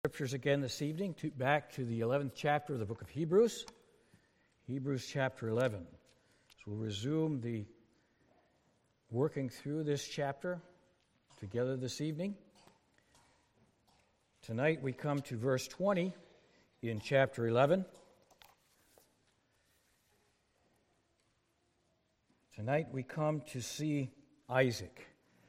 Scriptures again this evening, back to the 11th chapter of the book of Hebrews, Hebrews chapter 11. So we'll resume the working through this chapter together this evening. Tonight we come to verse 20 in chapter 11. Tonight we come to see Isaac.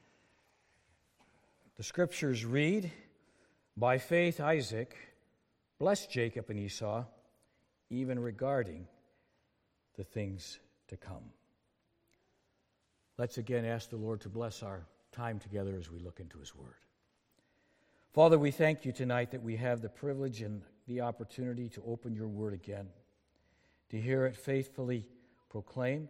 The Scriptures read, "By faith Isaac blessed Jacob and Esau, even regarding the things to come." Let's again ask the Lord to bless our time together as we look into His Word. Father, we thank You tonight that we have the privilege and the opportunity to open Your Word again, to hear it faithfully proclaimed.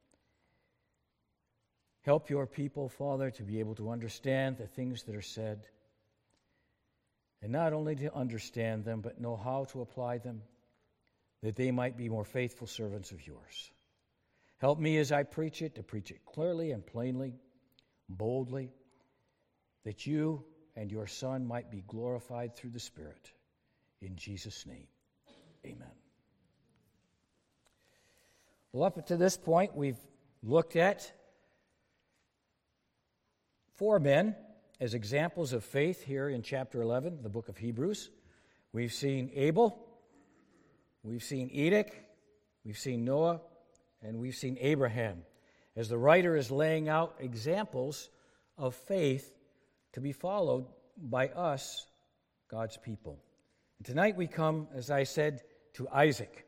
Help Your people, Father, to be able to understand the things that are said, and not only to understand them, but know how to apply them, that they might be more faithful servants of Yours. Help me as I preach it, to preach it clearly and plainly, boldly, that You and Your Son might be glorified through the Spirit. In Jesus' name, amen. Well, up to this point, we've looked at 4 men as examples of faith here in chapter 11, the book of Hebrews. We've seen Abel, we've seen Enoch, we've seen Noah, and we've seen Abraham, as the writer is laying out examples of faith to be followed by us, God's people. And tonight we come, as I said, to Isaac.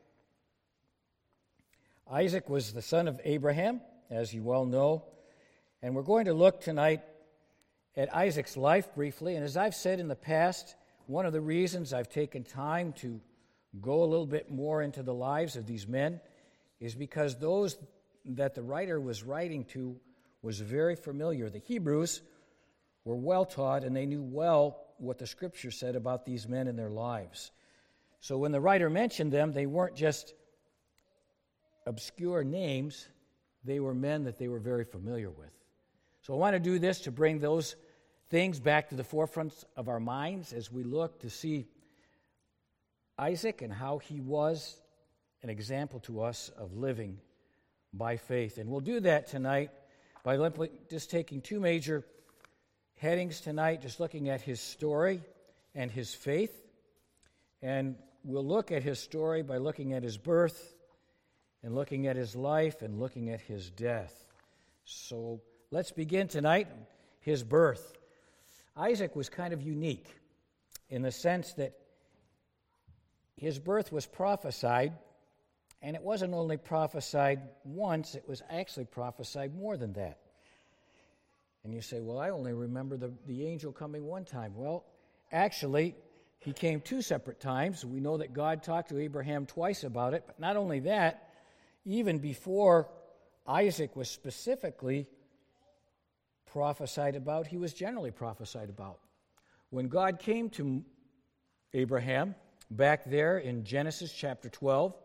Isaac was the son of Abraham, as you well know, and we're going to look tonight at Isaac's life briefly. And as I've said in the past, one of the reasons I've taken time to go a little bit more into the lives of these men is because those that the writer was writing to was very familiar. The Hebrews were well taught, and they knew well what the Scripture said about these men and their lives. So when the writer mentioned them, they weren't just obscure names, they were men that they were very familiar with. So I want to do this to bring those things back to the forefront of our minds as we look to see Isaac and how he was an example to us of living by faith. And we'll do that tonight by just taking 2 major headings tonight, just looking at his story and his faith. And we'll look at his story by looking at his birth and looking at his life and looking at his death. So let's begin tonight, his birth. Isaac was kind of unique in the sense that his birth was prophesied, and it wasn't only prophesied once, it was actually prophesied more than that. And you say, well, I only remember the angel coming one time. Well, actually, he came 2 separate times. We know that God talked to Abraham twice about it, but not only that, even before Isaac was specifically prophesied about, he was generally prophesied about. When God came to Abraham back there in Genesis chapter 12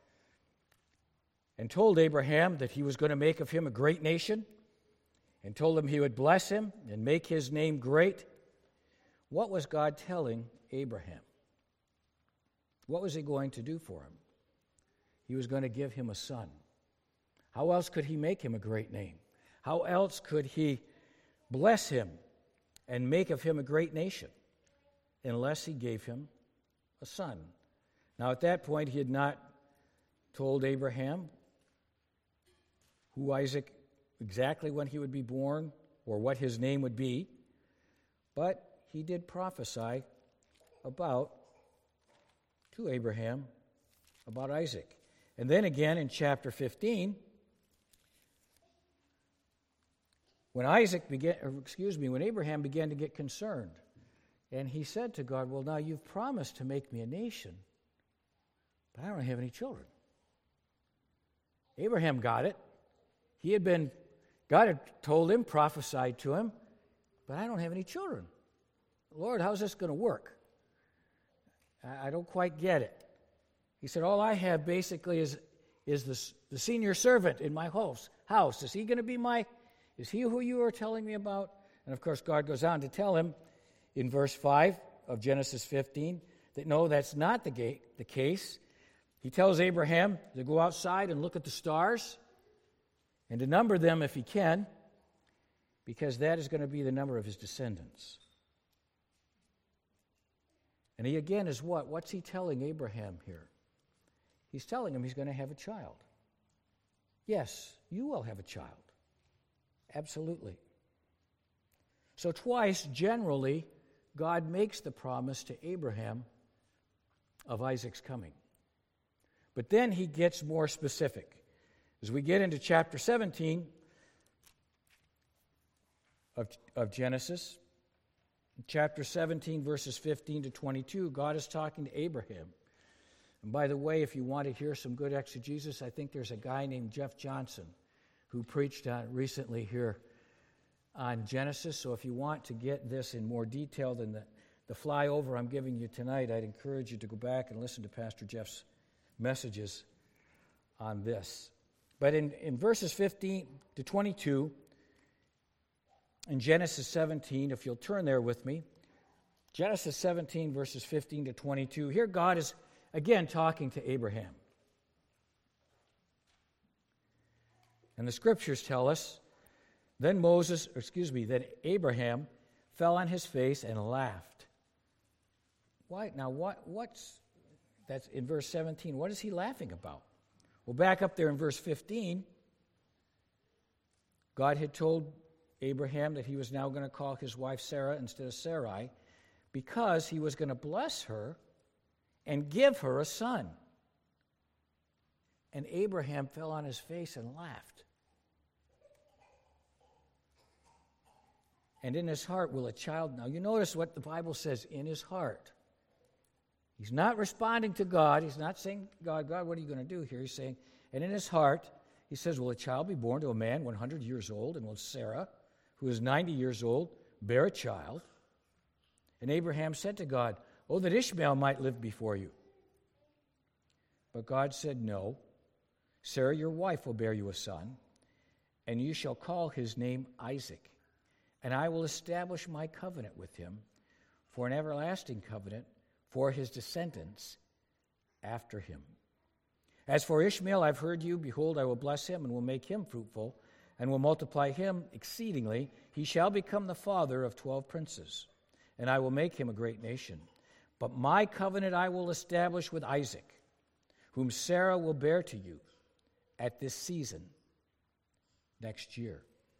and told Abraham that he was going to make of him a great nation and told him he would bless him and make his name great, what was God telling Abraham? What was he going to do for him? He was going to give him a son. How else could he make him a great name? How else could he bless him and make of him a great nation unless he gave him a son? Now, at that point, he had not told Abraham who Isaac, exactly when he would be born or what his name would be, but he did prophesy to Abraham about Isaac. And then again in chapter 15, when Abraham began to get concerned, and he said to God, well, now you've promised to make me a nation, but I don't have any children. Abraham got it. God had told him, prophesied to him, but I don't have any children. Lord, how's this going to work? I don't quite get it. He said, all I have basically is the senior servant in my house. Is he going to be Is he who you are telling me about? And of course, God goes on to tell him in verse 5, of Genesis 15 that no, that's not the case. He tells Abraham to go outside and look at the stars and to number them if he can, because that is going to be the number of his descendants. And he again is what? What's he telling Abraham here? He's telling him he's going to have a child. Yes, you will have a child. Absolutely. So twice, generally, God makes the promise to Abraham of Isaac's coming. But then he gets more specific. As we get into chapter 17 of Genesis, chapter 17, verses 15 to 22, God is talking to Abraham. And by the way, if you want to hear some good exegesis, I think there's a guy named Jeff Johnson who preached recently here on Genesis. So if you want to get this in more detail than the flyover I'm giving you tonight, I'd encourage you to go back and listen to Pastor Jeff's messages on this. But in verses 15 to 22, in Genesis 17, if you'll turn there with me, Genesis 17, verses 15 to 22, here God is again talking to Abraham. And the scriptures tell us, then Abraham fell on his face and laughed. Why? Now, that's in verse 17. What is he laughing about? Well, back up there in verse 15, God had told Abraham that he was now going to call his wife Sarah instead of Sarai because he was going to bless her and give her a son. And Abraham fell on his face and laughed. And in his heart will a child. Now you notice what the Bible says, in his heart. He's not responding to God. He's not saying, God, what are you going to do here? He's saying, and in his heart, he says, will a child be born to a man 100 years old? And will Sarah, who is 90 years old, bear a child? And Abraham said to God, oh, that Ishmael might live before you. But God said, no. Sarah, your wife, will bear you a son, and you shall call his name Isaac. And I will establish my covenant with him for an everlasting covenant for his descendants after him. As for Ishmael, I've heard you. Behold, I will bless him and will make him fruitful and will multiply him exceedingly. He shall become the father of 12 princes, and I will make him a great nation. But my covenant I will establish with Isaac, whom Sarah will bear to you at this season next year.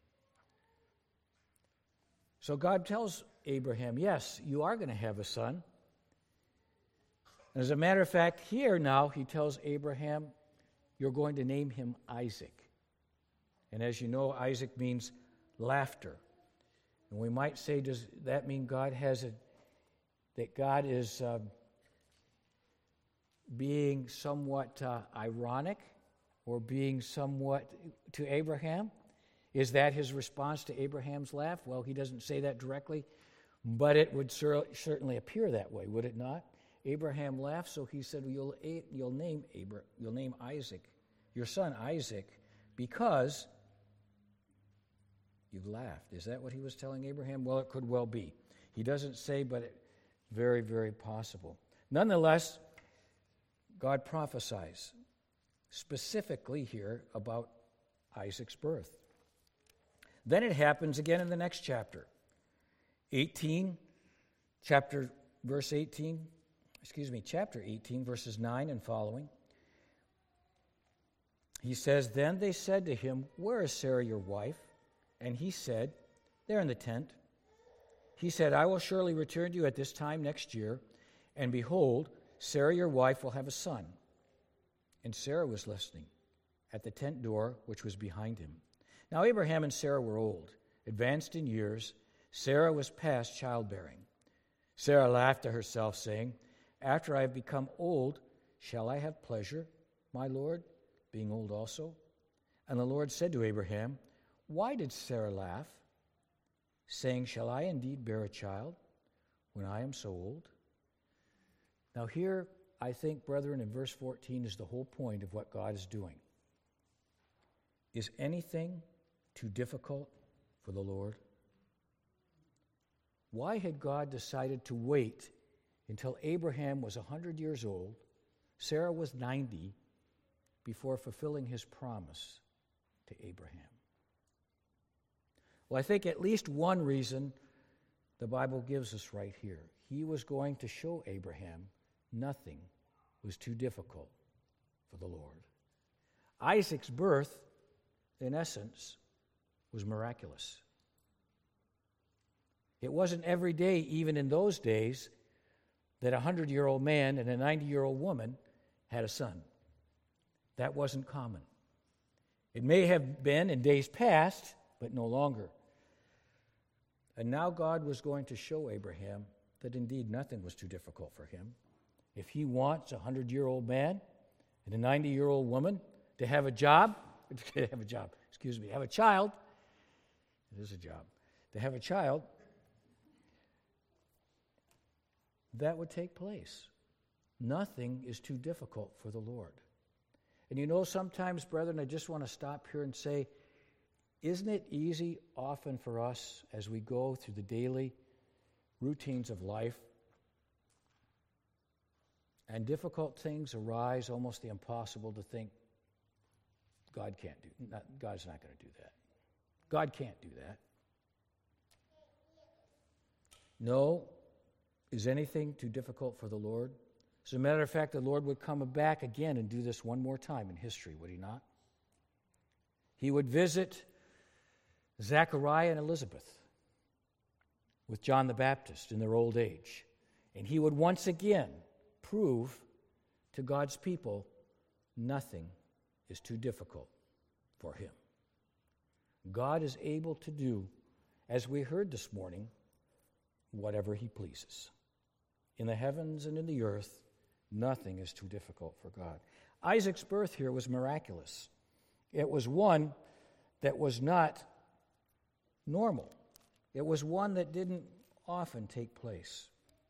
So God tells Abraham, yes, you are going to have a son. As a matter of fact, here now he tells Abraham, you're going to name him Isaac. And as you know, Isaac means laughter. And we might say, does that mean that God is being somewhat ironic or being somewhat to Abraham? Is that his response to Abraham's laugh? Well, he doesn't say that directly, but it would certainly appear that way, would it not? Abraham laughed, so he said, you'll name Isaac, your son Isaac, because you've laughed. Is that what he was telling Abraham? Well, it could well be. He doesn't say, but very, very possible. Nonetheless, God prophesies specifically here about Isaac's birth. Then it happens again in the next chapter. Chapter 18, verses 9 and following. He says, then they said to him, where is Sarah your wife? And he said, there in the tent. He said, I will surely return to you at this time next year, and behold, Sarah your wife will have a son. And Sarah was listening at the tent door which was behind him. Now Abraham and Sarah were old, advanced in years. Sarah was past childbearing. Sarah laughed to herself, saying, after I have become old, shall I have pleasure, my Lord, being old also? And the Lord said to Abraham, why did Sarah laugh, saying, shall I indeed bear a child when I am so old? Now here, I think, brethren, in verse 14 is the whole point of what God is doing. Is anything too difficult for the Lord? Why had God decided to wait until Abraham was 100 years old. Sarah was 90 before fulfilling his promise to Abraham. Well, I think at least one reason the Bible gives us right here. He was going to show Abraham nothing was too difficult for the Lord. Isaac's birth, in essence, was miraculous. It wasn't every day, even in those days, that a 100-year-old man and a 90-year-old woman had a son. That wasn't common. It may have been in days past, but no longer. And now God was going to show Abraham that indeed nothing was too difficult for him. If he wants a 100-year-old man and a 90-year-old woman to have a child, it is a job, to have a child, that would take place. Nothing is too difficult for the Lord. And you know, sometimes, brethren, I just want to stop here and say, isn't it easy often for us as we go through the daily routines of life and difficult things arise, almost the impossible, to think God's not going to do that. God can't do that. No. Is anything too difficult for the Lord? As a matter of fact, the Lord would come back again and do this one more time in history, would he not? He would visit Zechariah and Elizabeth with John the Baptist in their old age. And he would once again prove to God's people nothing is too difficult for him. God is able to do, as we heard this morning, whatever he pleases. In the heavens and in the earth, nothing is too difficult for God. Isaac's birth here was miraculous. It was one that was not normal. It was one that didn't often take place.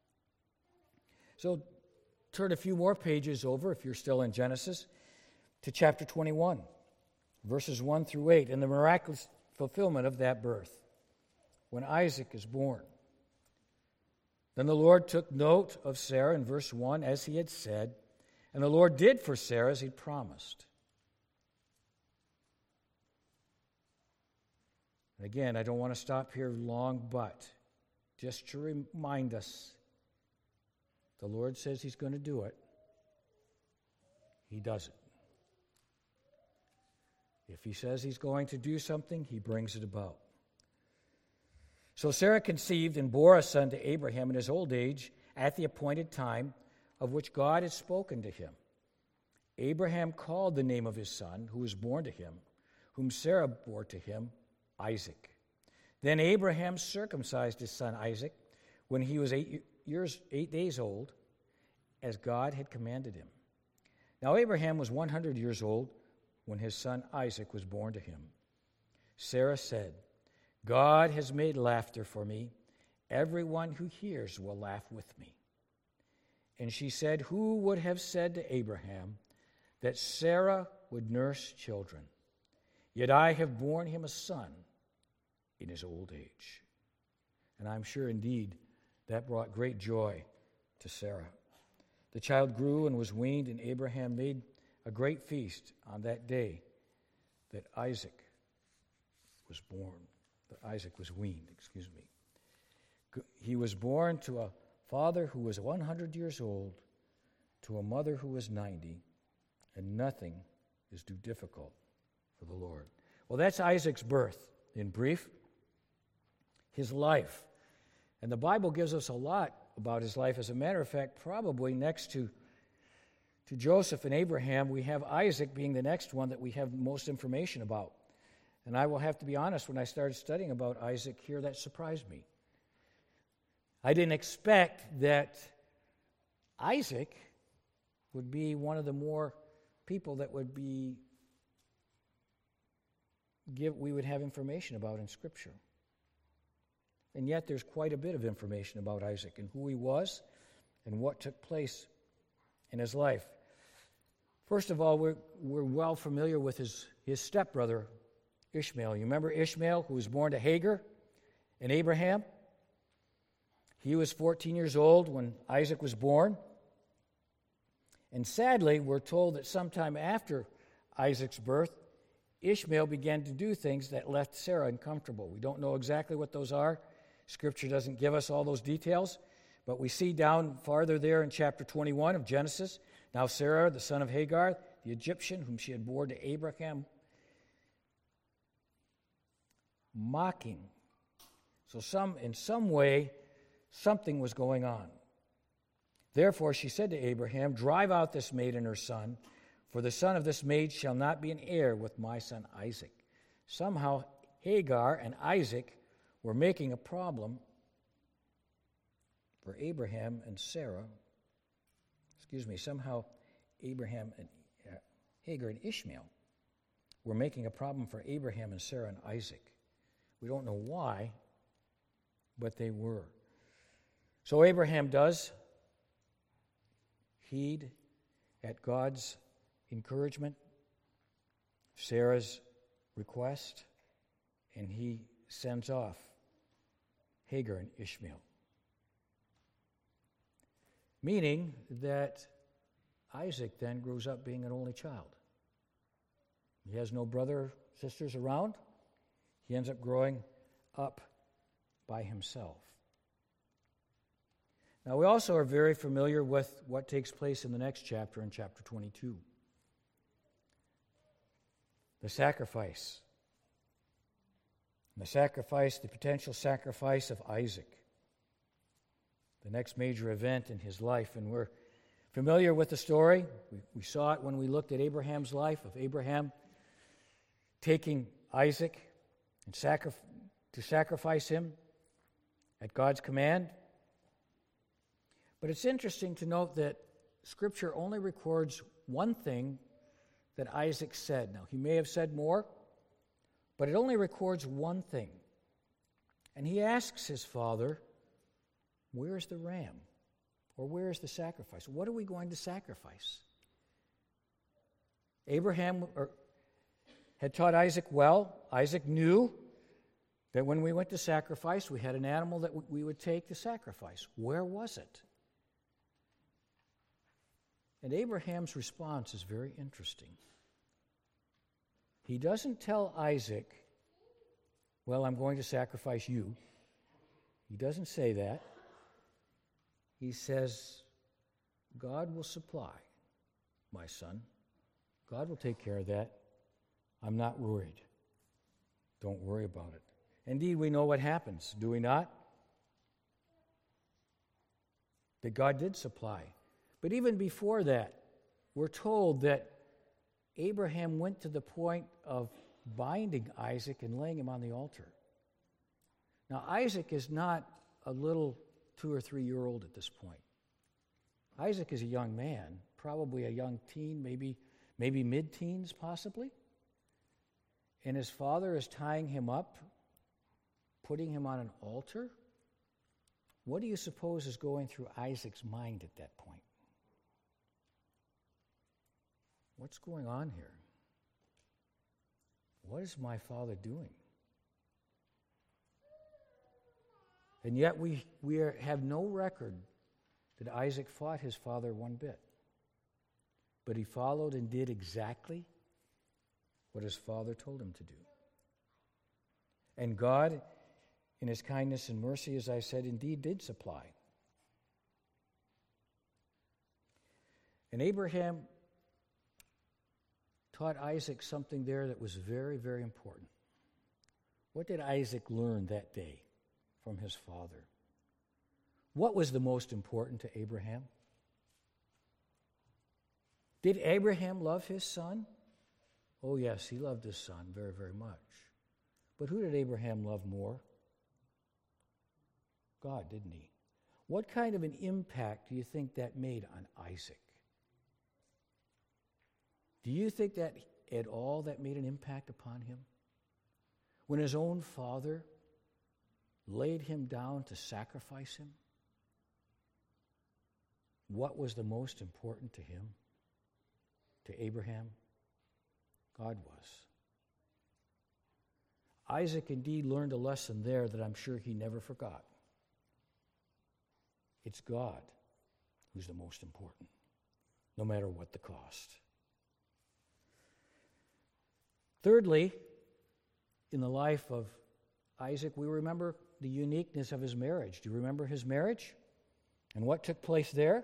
So turn a few more pages over, if you're still in Genesis, to chapter 21, verses 1 through 8, and the miraculous fulfillment of that birth, when Isaac is born. Then the Lord took note of Sarah in verse 1, as he had said, and the Lord did for Sarah as he'd promised. And again, I don't want to stop here long, but just to remind us, the Lord says he's going to do it. He does it. If he says he's going to do something, he brings it about. So Sarah conceived and bore a son to Abraham in his old age at the appointed time of which God had spoken to him. Abraham called the name of his son, who was born to him, whom Sarah bore to him, Isaac. Then Abraham circumcised his son Isaac when he was 8 days old, as God had commanded him. Now Abraham was 100 years old when his son Isaac was born to him. Sarah said, God has made laughter for me. Everyone who hears will laugh with me. And she said, who would have said to Abraham that Sarah would nurse children? Yet I have borne him a son in his old age. And I'm sure indeed that brought great joy to Sarah. The child grew and was weaned, and Abraham made a great feast on that day that Isaac was born. That Isaac was weaned, He was born to a father who was 100 years old, to a mother who was 90, and nothing is too difficult for the Lord. Well, that's Isaac's birth, in brief. His life. And the Bible gives us a lot about his life. As a matter of fact, probably next to Joseph and Abraham, we have Isaac being the next one that we have most information about. And I will have to be honest, when I started studying about Isaac here, that surprised me. I didn't expect that Isaac would be one of the more people that would we would have information about in Scripture. And yet there's quite a bit of information about Isaac and who he was and what took place in his life. First of all, we're well familiar with his stepbrother, Ishmael. You remember Ishmael, who was born to Hagar and Abraham? He was 14 years old when Isaac was born. And sadly, we're told that sometime after Isaac's birth, Ishmael began to do things that left Sarah uncomfortable. We don't know exactly what those are. Scripture doesn't give us all those details. But we see down farther there in chapter 21 of Genesis, now Sarah, the son of Hagar, the Egyptian, whom she had borne to Abraham, mocking. So in some way, something was going on. Therefore she said to Abraham, "Drive out this maid and her son, for the son of this maid shall not be an heir with my son Isaac." Somehow Hagar and Isaac were making a problem for Abraham and Sarah. Somehow Abraham and Hagar and Ishmael were making a problem for Abraham and Sarah and Isaac. We don't know why, but they were. So Abraham does heed at God's encouragement, Sarah's request, and he sends off Hagar and Ishmael. Meaning that Isaac then grows up being an only child. He has no brother, sisters around. He ends up growing up by himself. Now, we also are very familiar with what takes place in the next chapter, in chapter 22. The sacrifice. The potential sacrifice of Isaac. The next major event in his life. And we're familiar with the story. We saw it when we looked at Abraham's life, of Abraham taking Isaac and to sacrifice him at God's command. But it's interesting to note that Scripture only records one thing that Isaac said. Now, he may have said more, but it only records one thing. And he asks his father, "Where's the ram?" Or "Where's the sacrifice? What are we going to sacrifice?" Abraham had taught Isaac well. Isaac knew that when we went to sacrifice, we had an animal that we would take to sacrifice. Where was it? And Abraham's response is very interesting. He doesn't tell Isaac, "Well, I'm going to sacrifice you." He doesn't say that. He says, "God will supply, my son. God will take care of that. I'm not worried. Don't worry about it." Indeed, we know what happens, do we not? That God did supply. But even before that, we're told that Abraham went to the point of binding Isaac and laying him on the altar. Now, Isaac is not a little 2 or 3 year old at this point. Isaac is a young man, probably a young teen, maybe mid-teens possibly. And his father is tying him up, putting him on an altar. What do you suppose is going through Isaac's mind at that point? What's going on here? What is my father doing? And yet we have no record that Isaac fought his father one bit. But he followed and did exactly what his father told him to do. And God, in his kindness and mercy, as I said, indeed did supply. And Abraham taught Isaac something there that was very, very important. What did Isaac learn that day from his father? What was the most important to Abraham? Did Abraham love his son? Oh, yes, he loved his son very, very much. But who did Abraham love more? God, didn't he? What kind of an impact do you think that made on Isaac? Do you think that at all that made an impact upon him? When his own father laid him down to sacrifice him, what was the most important to him, to Abraham? God was. Isaac indeed learned a lesson there that I'm sure he never forgot. It's God who's the most important, no matter what the cost. Thirdly, in the life of Isaac, we remember the uniqueness of his marriage. Do you remember his marriage and what took place there?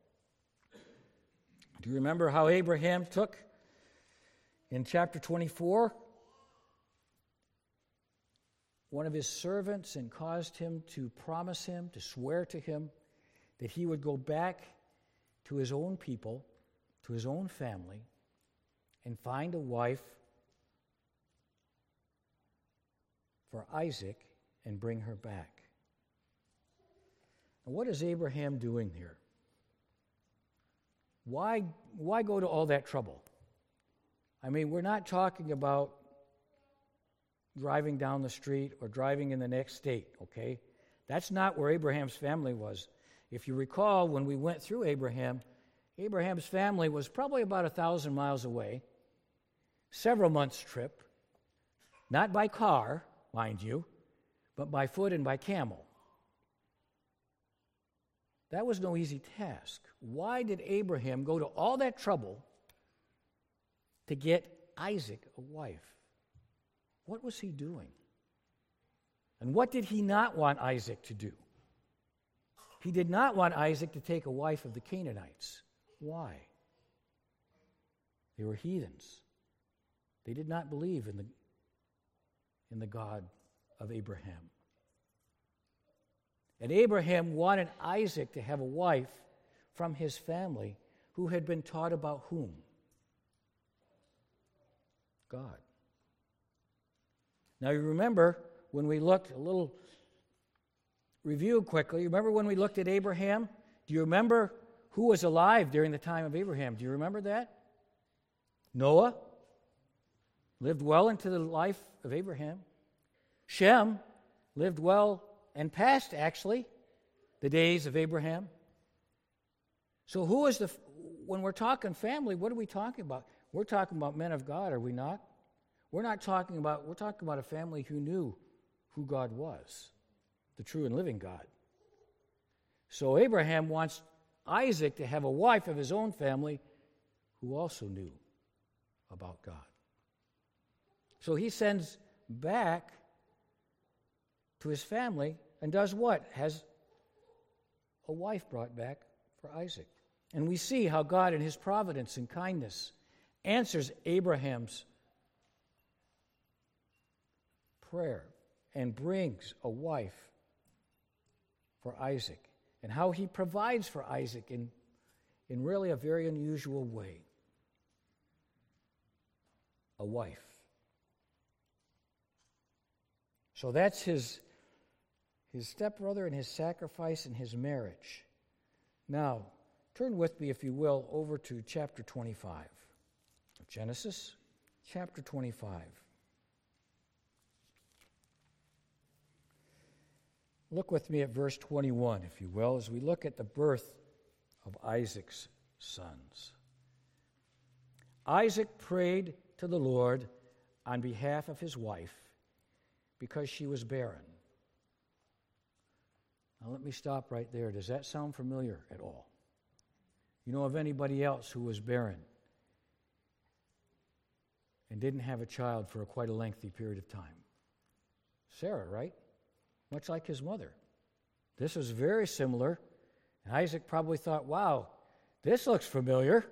Do you remember how Abraham took, in chapter 24, one of his servants and caused him to promise him, to swear to him, that he would go back to his own people, to his own family, and find a wife for Isaac and bring her back? Now, what is Abraham doing here? Why go to all that trouble? I mean, we're not talking about driving down the street or driving in the next state, okay? That's not where Abraham's family was. If you recall, when we went through Abraham's family was probably about 1,000 miles away, several months' trip, not by car, mind you, but by foot and by camel. That was no easy task. Why did Abraham go to all that trouble to get Isaac a wife? What was he doing? And what did he not want Isaac to do? He did not want Isaac to take a wife of the Canaanites. Why? They were heathens. They did not believe in the God of Abraham. And Abraham wanted Isaac to have a wife from his family who had been taught about whom? God. Now you remember when we looked a little review quickly. Remember when we looked at Abraham? Do you remember who was alive during the time of Abraham? Do you remember that? Noah lived well into the life of Abraham. Shem lived well and past, actually, the days of Abraham. So who is when we're talking family, what are we talking about? We're talking about men of God, are we not? We're talking about a family who knew who God was, the true and living God. So Abraham wants Isaac to have a wife of his own family who also knew about God. So he sends back to his family and does what? Has a wife brought back for Isaac. And we see how God in his providence and kindness answers Abraham's prayer and brings a wife for Isaac, and how he provides for Isaac in really a very unusual way. A wife. So that's his stepbrother and his sacrifice and his marriage. Now, turn with me, if you will, over to chapter 25 of Genesis, chapter 25. Look with me at verse 21, if you will, as we look at the birth of Isaac's sons. Isaac prayed to the Lord on behalf of his wife because she was barren. Now let me stop right there. Does that sound familiar at all? You know of anybody else who was barren and didn't have a child for quite a lengthy period of time? Sarah, right? Much like his mother. This was very similar. And Isaac probably thought, wow, this looks familiar.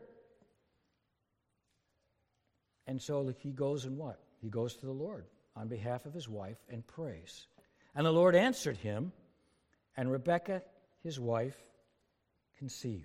And so he goes and what? He goes to the Lord on behalf of his wife and prays. And the Lord answered him, and Rebekah, his wife, conceived.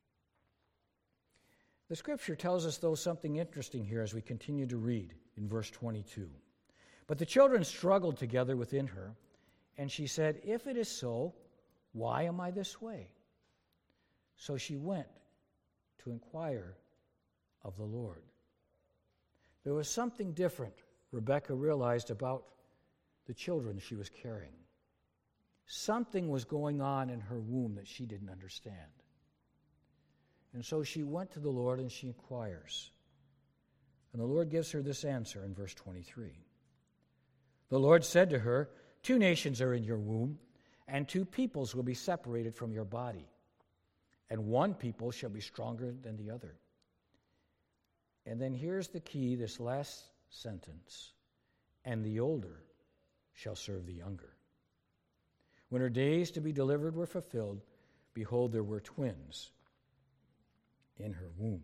The scripture tells us, though, something interesting here as we continue to read in verse 22. But the children struggled together within her, and she said, "If it is so, why am I this way?" So she went to inquire of the Lord. There was something different Rebekah realized about the children she was carrying. Something was going on in her womb that she didn't understand. And so she went to the Lord and she inquires. And the Lord gives her this answer in verse 23. The Lord said to her, 2 nations are in your womb, and two peoples will be separated from your body, and one people shall be stronger than the other. And then here's the key, this last sentence, and the older shall serve the younger. When her days to be delivered were fulfilled, behold, there were twins in her womb.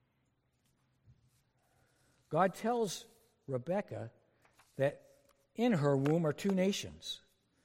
God tells Rebekah that in her womb are two nations,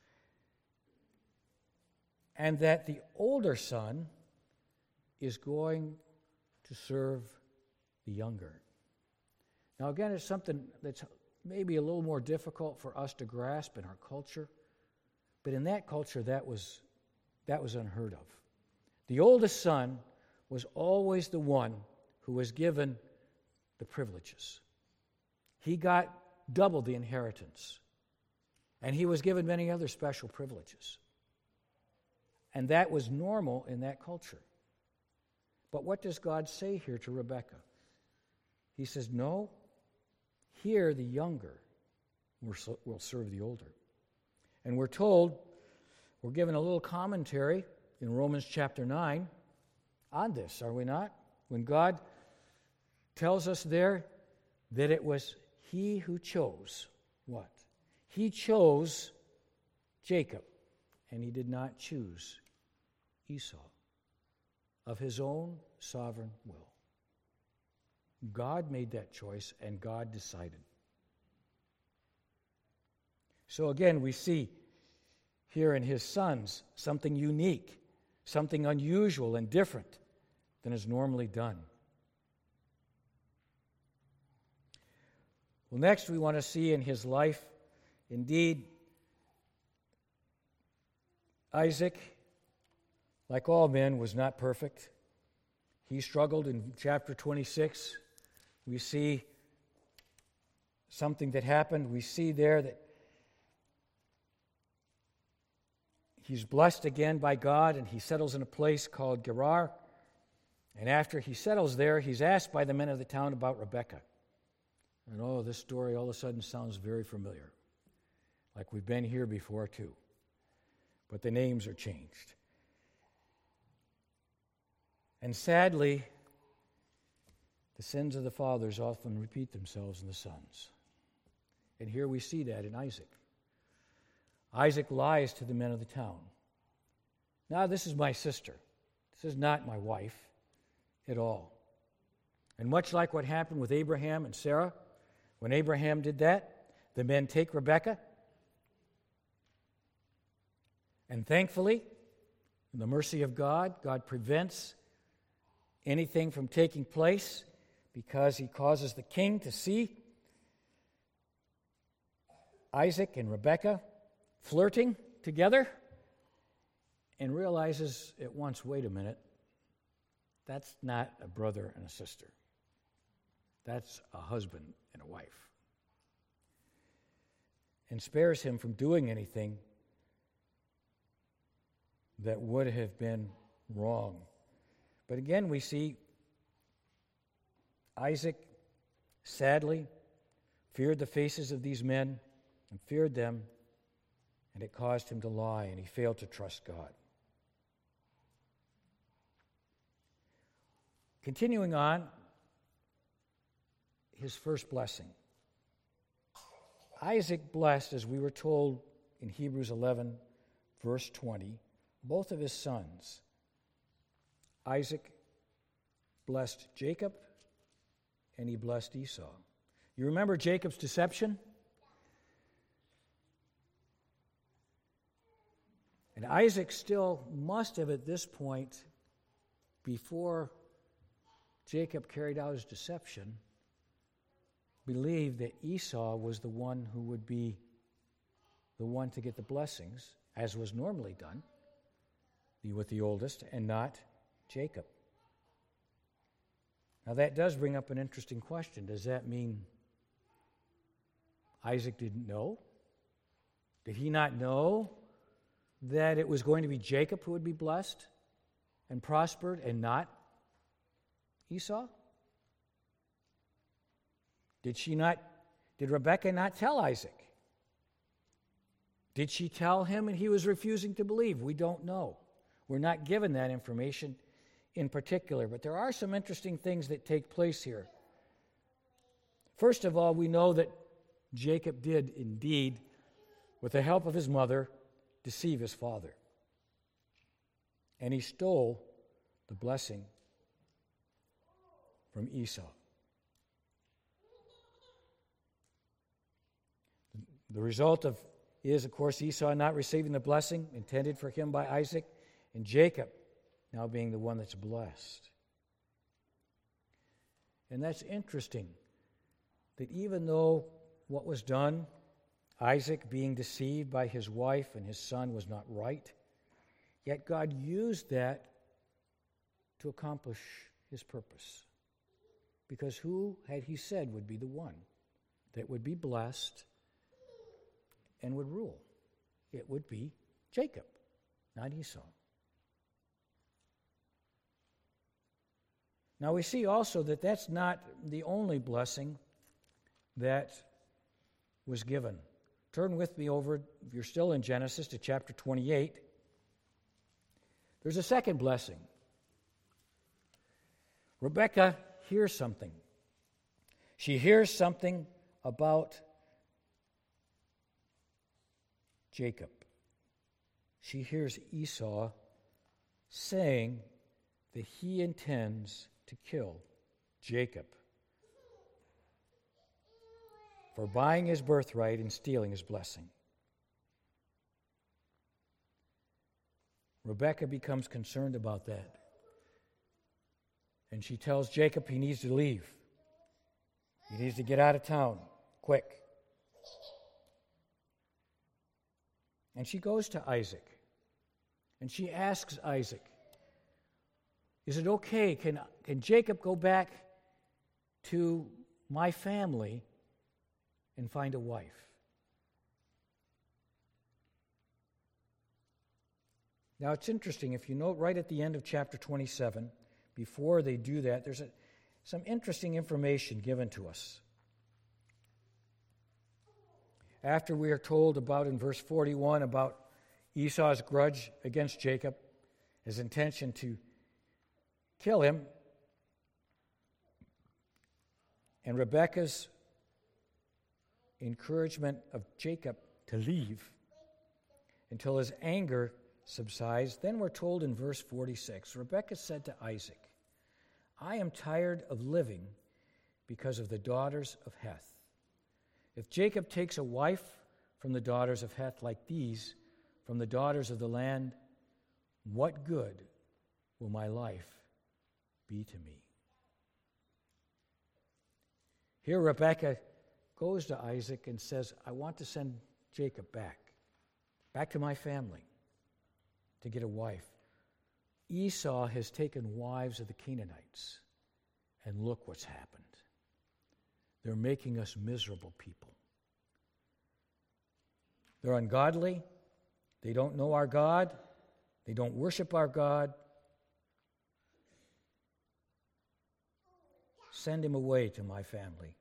and that the older son is going to serve the younger. Now again, it's something that's maybe a little more difficult for us to grasp in our culture, but in that culture that was unheard of. The oldest son was always the one who was given the privileges. He got double the inheritance, and he was given many other special privileges. And that was normal in that culture. But what does God say here to Rebekah? He says, no, here the younger will serve the older. And we're told, we're given a little commentary in Romans chapter 9 on this, are we not? When God tells us there that it was he who chose what? He chose Jacob, and he did not choose Esau of his own sovereign will. God made that choice, and God decided. So again, we see here in his sons something unique, something unusual and different than is normally done. Well, next we want to see in his life, indeed, Isaac, like all men, was not perfect. He struggled. In chapter 26. We see something that happened. We see there that he's blessed again by God, and he settles in a place called Gerar. And after he settles there, he's asked by the men of the town about Rebekah. And this story all of a sudden sounds very familiar, like we've been here before too. But the names are changed. And sadly, the sins of the fathers often repeat themselves in the sons. And here we see that in Isaac. Isaac lies to the men of the town. Now, this is my sister. This is not my wife at all. And much like what happened with Abraham and Sarah, when Abraham did that, the men take Rebekah. And thankfully, in the mercy of God, God prevents anything from taking place because he causes the king to see Isaac and Rebekah flirting together and realizes at once, wait a minute, that's not a brother and a sister. That's a husband and a wife. And spares him from doing anything that would have been wrong. But again, we see Isaac, sadly, feared the faces of these men and feared them, and it caused him to lie, and he failed to trust God. Continuing on, his first blessing. Isaac blessed, as we were told in Hebrews 11, verse 20, both of his sons. Isaac blessed Jacob, and he blessed Esau. You remember Jacob's deception? And Isaac still must have, at this point, before Jacob carried out his deception, believed that Esau was the one who would be the one to get the blessings, as was normally done, with the oldest, and not Jacob. Now that does bring up an interesting question. Does that mean Isaac didn't know? Did he not know that it was going to be Jacob who would be blessed and prospered and not Esau? Did Rebekah not tell Isaac? Did she tell him and he was refusing to believe? We don't know. We're not given that information in particular, but there are some interesting things that take place here. First of all, we know that Jacob did indeed, with the help of his mother, deceive his father. And he stole the blessing from Esau. The result is, of course, Esau not receiving the blessing intended for him by Isaac, and Jacob now being the one that's blessed. And that's interesting, that even though what was done, Isaac being deceived by his wife and his son, was not right, yet God used that to accomplish his purpose. Because who had he said would be the one that would be blessed and would rule? It would be Jacob, not Esau. Now we see also that that's not the only blessing that was given. Turn with me over, if you're still in Genesis, to chapter 28. There's a second blessing. Rebekah hears something. She hears something about Jacob. She hears Esau saying that he intends to kill Jacob for buying his birthright and stealing his blessing. Rebekah becomes concerned about that. And she tells Jacob he needs to leave. He needs to get out of town, quick. And she goes to Isaac. And she asks Isaac, is it okay? Can Jacob go back to my family and find a wife? Now it's interesting, if you note right at the end of chapter 27, before they do that, there's some interesting information given to us. After we are told about, in verse 41, about Esau's grudge against Jacob, his intention to kill him, and Rebekah's encouragement of Jacob to leave until his anger subsides, then we're told in verse 46, Rebekah said to Isaac, I am tired of living because of the daughters of Heth. If Jacob takes a wife from the daughters of Heth like these, from the daughters of the land, what good will my life be to me? Here Rebekah goes to Isaac and says, I want to send Jacob back to my family to get a wife. Esau has taken wives of the Canaanites, and look what's happened. They're making us miserable people. They're ungodly. They don't know our God. They don't worship our God. Send him away to my family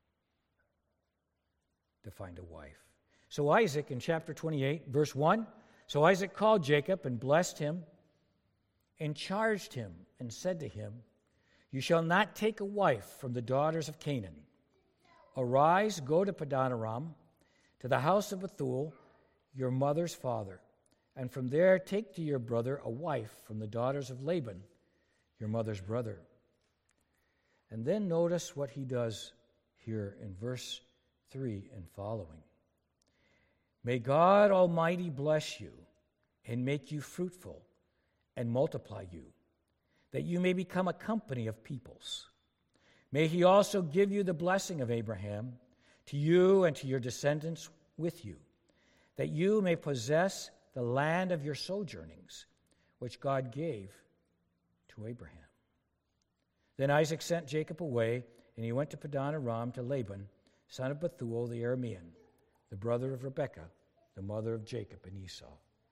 to find a wife. So Isaac, in chapter 28, verse 1, so Isaac called Jacob and blessed him and charged him and said to him, you shall not take a wife from the daughters of Canaan. Arise, go to Padanaram, to the house of Bethuel, your mother's father, and from there take to your brother a wife from the daughters of Laban, your mother's brother. And then notice what he does here in verse 3 and following. May God Almighty bless you and make you fruitful and multiply you, that you may become a company of peoples. May he also give you the blessing of Abraham, to you and to your descendants with you, that you may possess the land of your sojournings, which God gave to Abraham. Then Isaac sent Jacob away, and he went to Padanaram to Laban, son of Bethuel the Aramean, the brother of Rebekah, the mother of Jacob and Esau.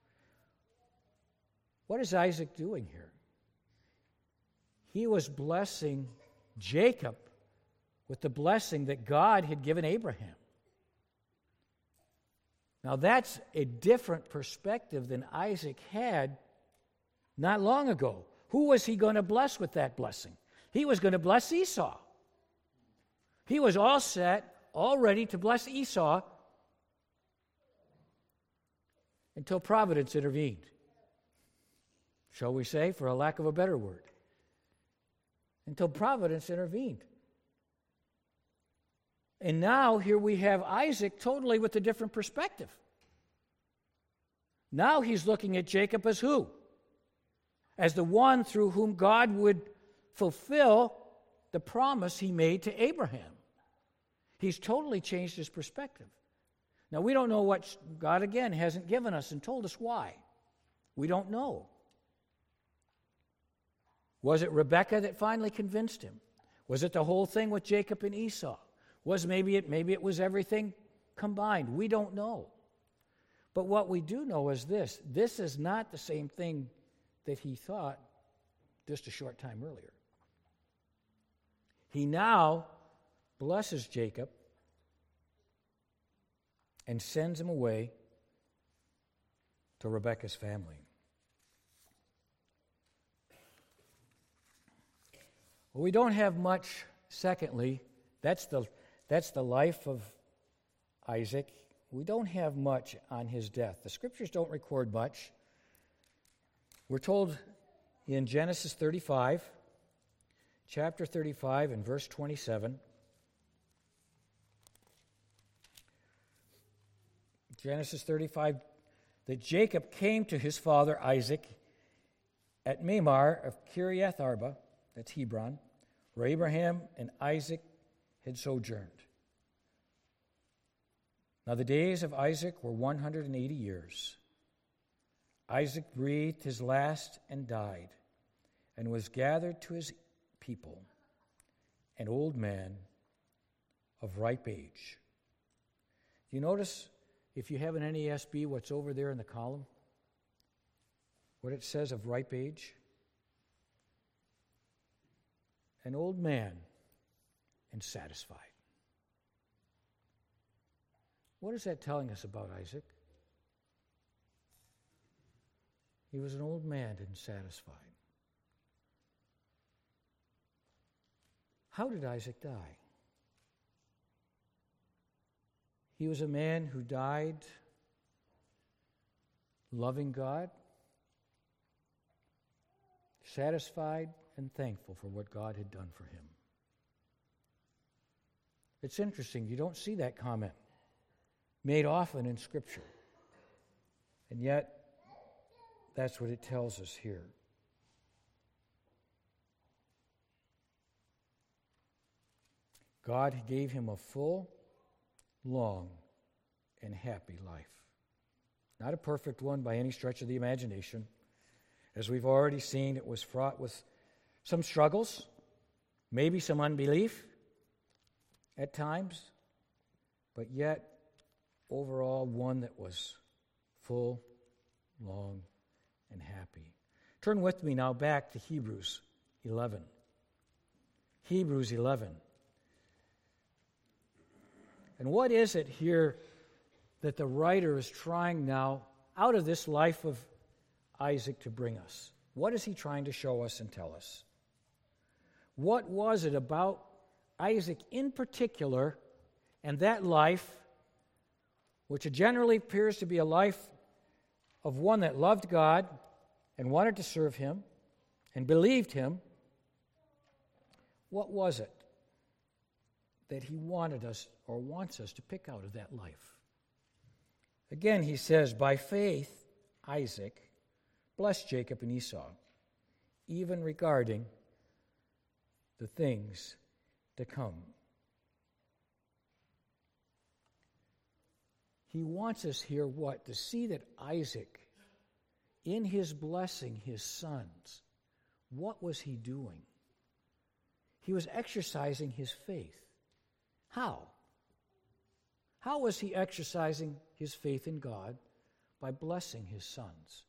What is Isaac doing here? He was blessing Jacob with the blessing that God had given Abraham. Now that's a different perspective than Isaac had not long ago. Who was he going to bless with that blessing? He was going to bless Esau. He was all set, all ready to bless Esau until Providence intervened. Shall we say, for a lack of a better word. Until Providence intervened. And now here we have Isaac totally with a different perspective. Now he's looking at Jacob as who? As the one through whom God would fulfill the promise he made to Abraham. He's totally changed his perspective. Now we don't know what God, again, hasn't given us and told us why. We don't know. Was it Rebekah that finally convinced him? Was it the whole thing with Jacob and Esau? Maybe it was everything combined. We don't know. But what we do know is this. This is not the same thing that he thought just a short time earlier. He now blesses Jacob and sends him away to Rebekah's family. Well, we don't have much, secondly. That's the life of Isaac. We don't have much on his death. The scriptures don't record much. We're told in Genesis 35, chapter 35 and verse 27. Genesis 35, that Jacob came to his father Isaac at Mamre of Kiriath Arba, that's Hebron, where Abraham and Isaac had sojourned. Now the days of Isaac were 180 years. Isaac breathed his last and died, and was gathered to his people, an old man of ripe age. You notice, if you have an NASB, what's over there in the column? What it says of ripe age? An old man and satisfied. What is that telling us about Isaac? He was an old man and satisfied. How did Isaac die? He was a man who died loving God, satisfied and thankful for what God had done for him. It's interesting, you don't see that comment made often in Scripture. And yet, that's what it tells us here. God gave him a full, long, and happy life. Not a perfect one by any stretch of the imagination. As we've already seen, it was fraught with some struggles, maybe some unbelief at times, but yet overall one that was full, long, and happy. Turn with me now back to Hebrews 11. Hebrews 11. And what is it here that the writer is trying now out of this life of Isaac to bring us? What is he trying to show us and tell us? What was it about Isaac in particular and that life, which generally appears to be a life of one that loved God and wanted to serve him and believed him? What was it that he wanted us or wants us to pick out of that life? Again, he says, by faith, Isaac blessed Jacob and Esau, even regarding the things to come. He wants us here, what? To see that Isaac, in his blessing his sons, what was he doing? He was exercising his faith. How? How was he exercising his faith in God? By blessing his sons.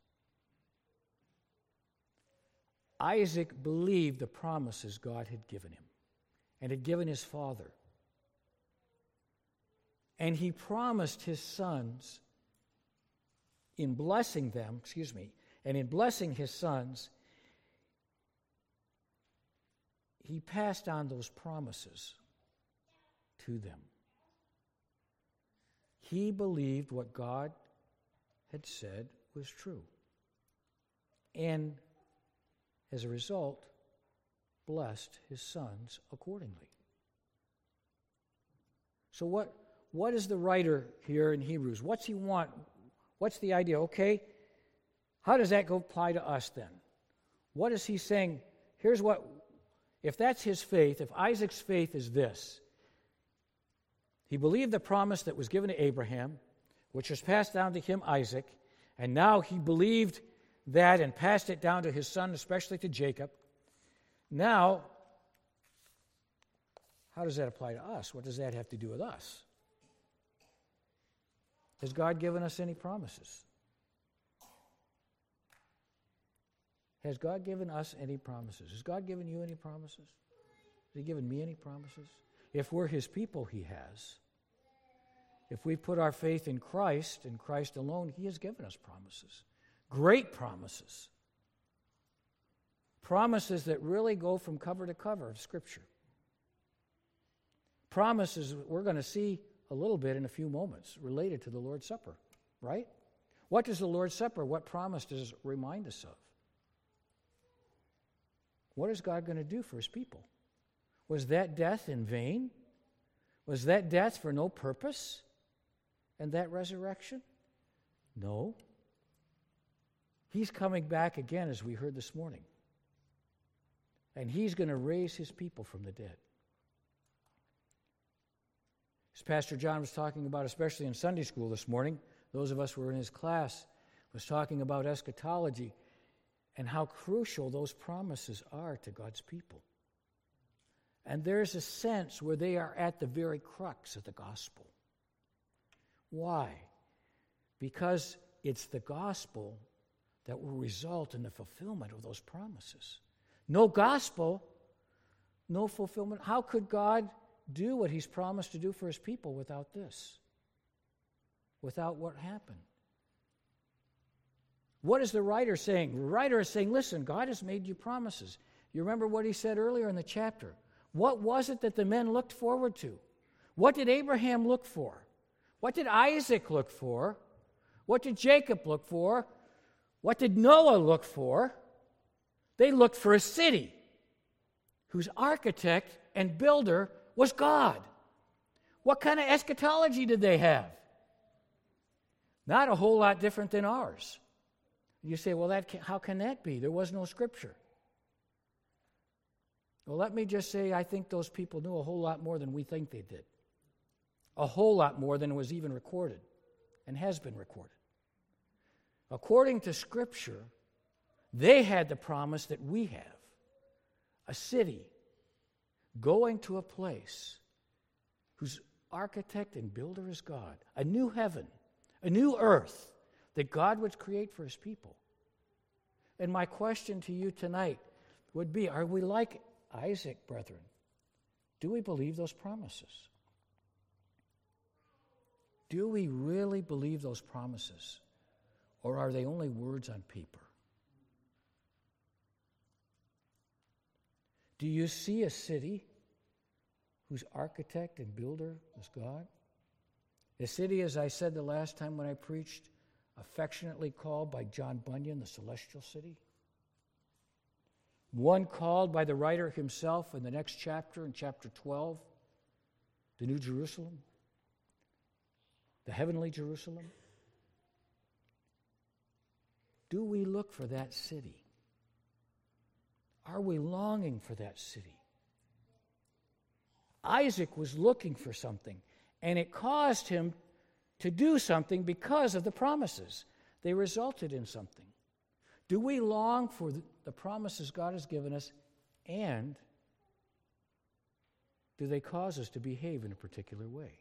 Isaac believed the promises God had given him and had given his father. And he promised his sons in blessing them, and in blessing his sons, he passed on those promises to them. He believed what God had said was true. And as a result, blessed his sons accordingly. So what is the writer here in Hebrews? What's he want? What's the idea? Okay, how does that apply to us then? What is he saying? Here's what, if that's his faith, if Isaac's faith is this, he believed the promise that was given to Abraham, which was passed down to him, Isaac, and now he believed that and passed it down to his son, especially to Jacob. Now, how does that apply to us? What does that have to do with us? Has God given us any promises? Has God given us any promises? Has God given you any promises? Has he given me any promises? If we're his people, he has. If we put our faith in Christ and Christ alone, he has given us promises. Great promises. Promises that really go from cover to cover of Scripture. Promises we're going to see a little bit in a few moments related to the Lord's Supper, right? What does the Lord's Supper, what promise does it remind us of? What is God going to do for his people? Was that death in vain? Was that death for no purpose? And that resurrection? No. He's coming back again, as we heard this morning. And he's going to raise his people from the dead. As Pastor John was talking about, especially in Sunday school this morning, those of us who were in his class, was talking about eschatology and how crucial those promises are to God's people. And there's a sense where they are at the very crux of the gospel. Why? Because it's the gospel that will result in the fulfillment of those promises. No gospel, no fulfillment. How could God do what he's promised to do for his people without this? Without what happened? What is the writer saying? The writer is saying, listen, God has made you promises. You remember what he said earlier in the chapter. What was it that the men looked forward to? What did Abraham look for? What did Isaac look for? What did Jacob look for? What did Noah look for? They looked for a city whose architect and builder was God. What kind of eschatology did they have? Not a whole lot different than ours. You say, well, how can that be? There was no Scripture. Well, let me just say, I think those people knew a whole lot more than we think they did. A whole lot more than was even recorded and has been recorded. According to Scripture, they had the promise that we have. A city going to a place whose architect and builder is God. A new heaven, a new earth that God would create for his people. And my question to you tonight would be, are we like Isaac, brethren? Do we believe those promises? Do we really believe those promises? Or are they only words on paper? Do you see a city whose architect and builder is God? A city, as I said the last time when I preached, affectionately called by John Bunyan the Celestial City. One called by the writer himself in the next chapter, in chapter 12, the New Jerusalem, the heavenly Jerusalem. Do we look for that city? Are we longing for that city? Isaac was looking for something, and it caused him to do something because of the promises. They resulted in something. Do we long for the promises God has given us, and do they cause us to behave in a particular way?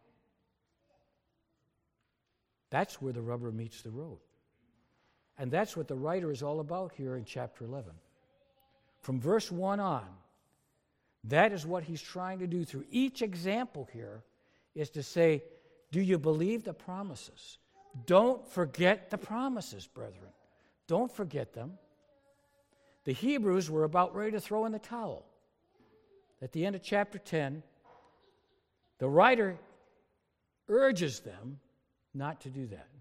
That's where the rubber meets the road. And that's what the writer is all about here in chapter 11. From verse 1 on, that is what he's trying to do through each example here, is to say, do you believe the promises? Don't forget the promises, brethren. Don't forget them. The Hebrews were about ready to throw in the towel. At the end of chapter 10, the writer urges them not to do that.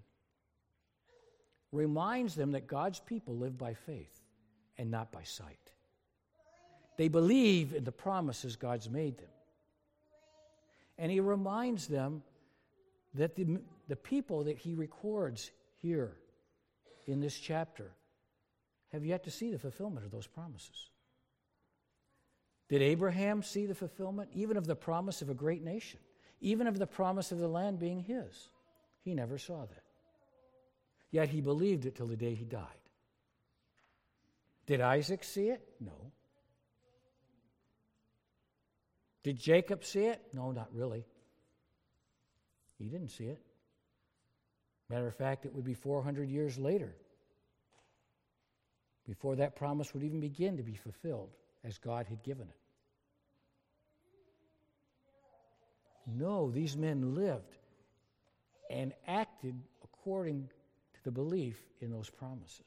Reminds them that God's people live by faith and not by sight. They believe in the promises God's made them. And he reminds them that the people that he records here in this chapter have yet to see the fulfillment of those promises. Did Abraham see the fulfillment even of the promise of a great nation, even of the promise of the land being his? He never saw that. Yet he believed it till the day he died. Did Isaac see it? No. Did Jacob see it? No, not really. He didn't see it. Matter of fact, it would be 400 years later before that promise would even begin to be fulfilled as God had given it. No, these men lived and acted according to the belief in those promises.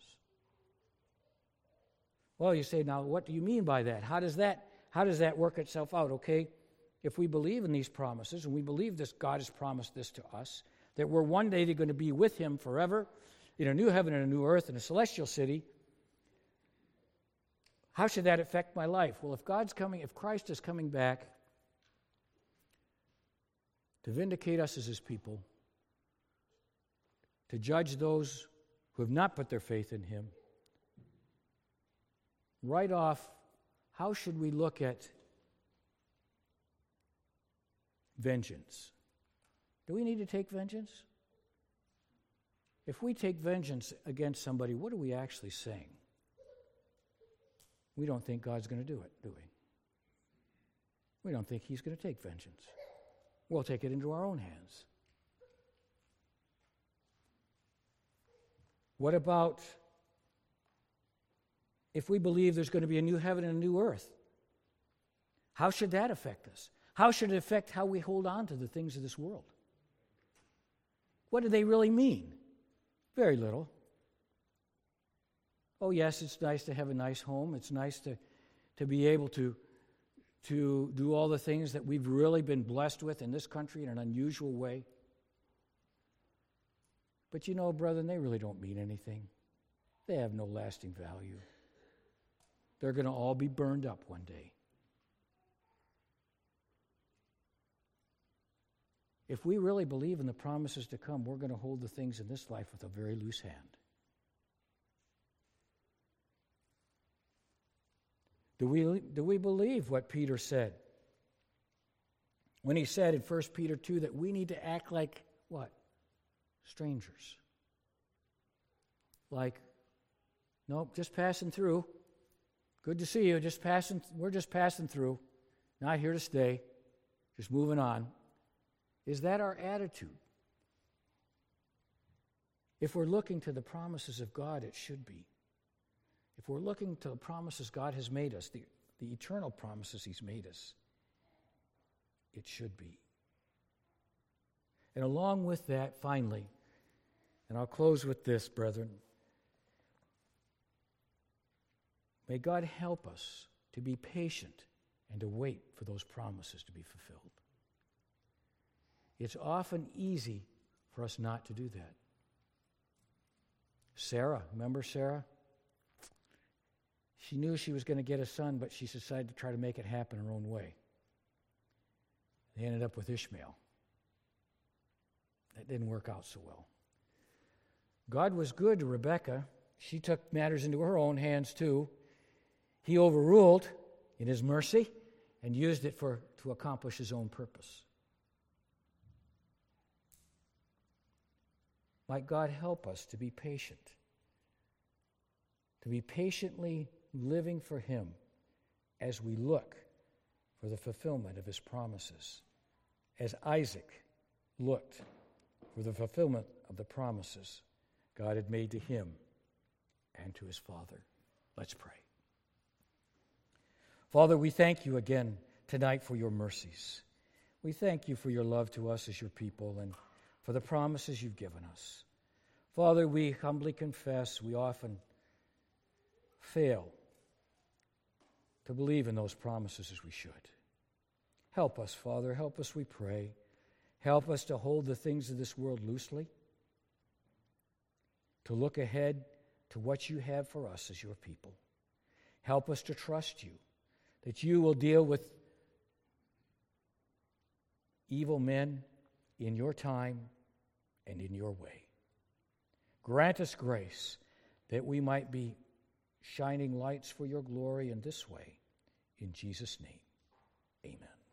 Well, you say, now what do you mean by that? How does that work itself out? Okay, if we believe in these promises and we believe this, God has promised this to us, that we're one day going to be with him forever in a new heaven and a new earth in a celestial city, how should that affect my life? Well, if Christ is coming back to vindicate us as his people, to judge those who have not put their faith in him, right off, how should we look at vengeance? Do we need to take vengeance? If we take vengeance against somebody, what are we actually saying? We don't think God's going to do it, do we? We don't think he's going to take vengeance. We'll take it into our own hands. What about if we believe there's going to be a new heaven and a new earth? How should that affect us? How should it affect how we hold on to the things of this world? What do they really mean? Very little. Oh, yes, it's nice to have a nice home. It's nice to be able to do all the things that we've really been blessed with in this country in an unusual way. But you know, brethren, they really don't mean anything. They have no lasting value. They're going to all be burned up one day. If we really believe in the promises to come, we're going to hold the things in this life with a very loose hand. Do we believe what Peter said? When he said in 1 Peter 2 that we need to act like what? Strangers. Like, nope, just passing through. Good to see you. We're just passing through. Not here to stay. Just moving on. Is that our attitude? If we're looking to the promises of God, it should be. If we're looking to the promises God has made us, the eternal promises he's made us, it should be. And along with that, finally, and I'll close with this, brethren, may God help us to be patient and to wait for those promises to be fulfilled. It's often easy for us not to do that. Sarah, remember Sarah? She knew she was going to get a son, but she decided to try to make it happen her own way. They ended up with Ishmael. That didn't work out so well. God was good to Rebekah. She took matters into her own hands too. He overruled in his mercy and used it to accomplish his own purpose. Might God help us to be patient, to be patiently living for him as we look for the fulfillment of his promises, as Isaac looked for the fulfillment of the promises God had made to him and to his father. Let's pray. Father, we thank you again tonight for your mercies. We thank you for your love to us as your people and for the promises you've given us. Father, we humbly confess we often fail to believe in those promises as we should. Help us, Father. Help us, we pray. Help us to hold the things of this world loosely, to look ahead to what you have for us as your people. Help us to trust you, that you will deal with evil men in your time and in your way. Grant us grace that we might be shining lights for your glory in this way. In Jesus' name, amen.